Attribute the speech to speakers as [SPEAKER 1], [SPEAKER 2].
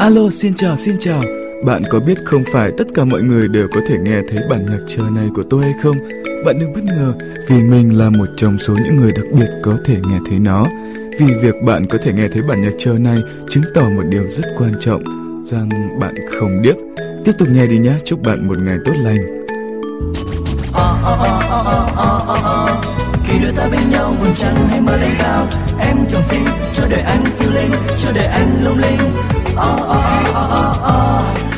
[SPEAKER 1] Alo, xin chào. Bạn có biết không phải tất cả mọi người đều có thể nghe thấy bản nhạc chờ này của tôi hay không? Bạn đừng bất ngờ vì mình là một trong số những người đặc biệt có thể nghe thấy nó. Vì việc bạn có thể nghe thấy bản nhạc chờ này chứng tỏ một điều rất quan trọng, rằng bạn không điếc. Tiếp tục nghe đi nhé, chúc bạn một ngày tốt lành.
[SPEAKER 2] Khi đôi ta bên nhau vầng trăng hay mơ lên cao, em chồng xin cho đời anh phiêu linh, cho đời anh lung linh.